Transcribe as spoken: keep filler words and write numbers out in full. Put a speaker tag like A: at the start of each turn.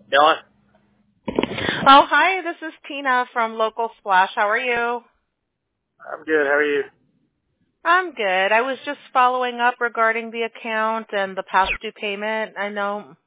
A: Dylan?
B: Oh, hi, this is Tina from Local Splash. How are you?
A: I'm good. How are you?
B: I'm good. I was just following up regarding the account and the past due payment. I know